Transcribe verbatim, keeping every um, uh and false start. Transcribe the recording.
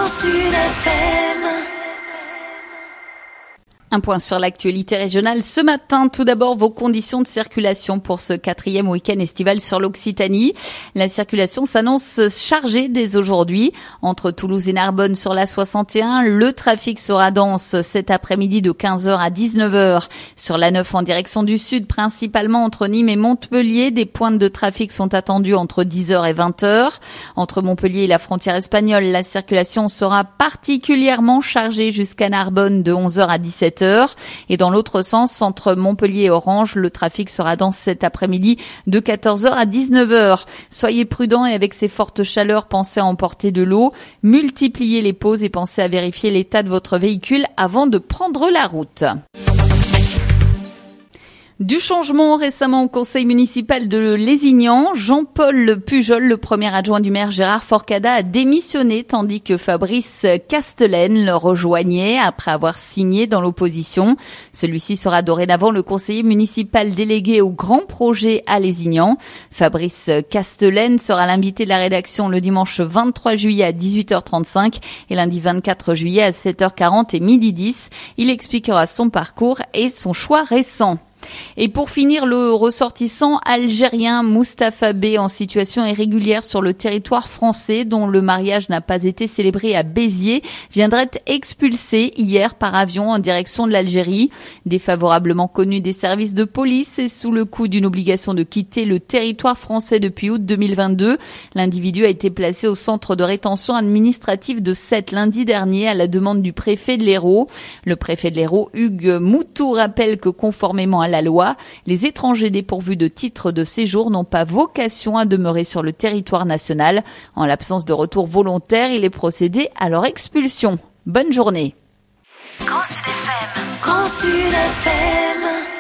Grand Sud F M. Un point sur l'actualité régionale ce matin. Tout d'abord, vos conditions de circulation pour ce quatrième week-end estival sur l'Occitanie. La circulation s'annonce chargée dès aujourd'hui. Entre Toulouse et Narbonne sur la soixante et un, le trafic sera dense cet après-midi de quinze heures à dix-neuf heures. Sur la neuf en direction du sud, principalement entre Nîmes et Montpellier, des pointes de trafic sont attendues entre dix heures et vingt heures. Entre Montpellier et la frontière espagnole, la circulation sera particulièrement chargée jusqu'à Narbonne de onze heures à dix-sept heures. Et dans l'autre sens, entre Montpellier et Orange, le trafic sera dense cet après-midi de quatorze heures à dix-neuf heures. Soyez prudents et avec ces fortes chaleurs, pensez à emporter de l'eau, multipliez les pauses et pensez à vérifier l'état de votre véhicule avant de prendre la route. Du changement récemment au conseil municipal de Lézignan, Jean-Paul Pujol, le premier adjoint du maire Gérard Forcada, a démissionné tandis que Fabrice Castelaine le rejoignait après avoir signé dans l'opposition. Celui-ci sera dorénavant le conseiller municipal délégué au grand projet à Lézignan. Fabrice Castelaine sera l'invité de la rédaction le dimanche vingt-trois juillet à dix-huit heures trente-cinq et lundi vingt-quatre juillet à sept heures quarante et midi dix. Il expliquera son parcours et son choix récent. Et pour finir, le ressortissant algérien Moustapha B, en situation irrégulière sur le territoire français, dont le mariage n'a pas été célébré à Béziers, viendrait être expulsé hier par avion en direction de l'Algérie. Défavorablement connu des services de police et sous le coup d'une obligation de quitter le territoire français depuis août deux mille vingt-deux, l'individu a été placé au centre de rétention administrative de Sète lundi dernier à la demande du préfet de l'Hérault. Le préfet de l'Hérault, Hugues Moutou, rappelle que conformément à la loi, les étrangers dépourvus de titre de séjour n'ont pas vocation à demeurer sur le territoire national. En l'absence de retour volontaire, il est procédé à leur expulsion. Bonne journée. Grand Sud F M. Grand Sud F M.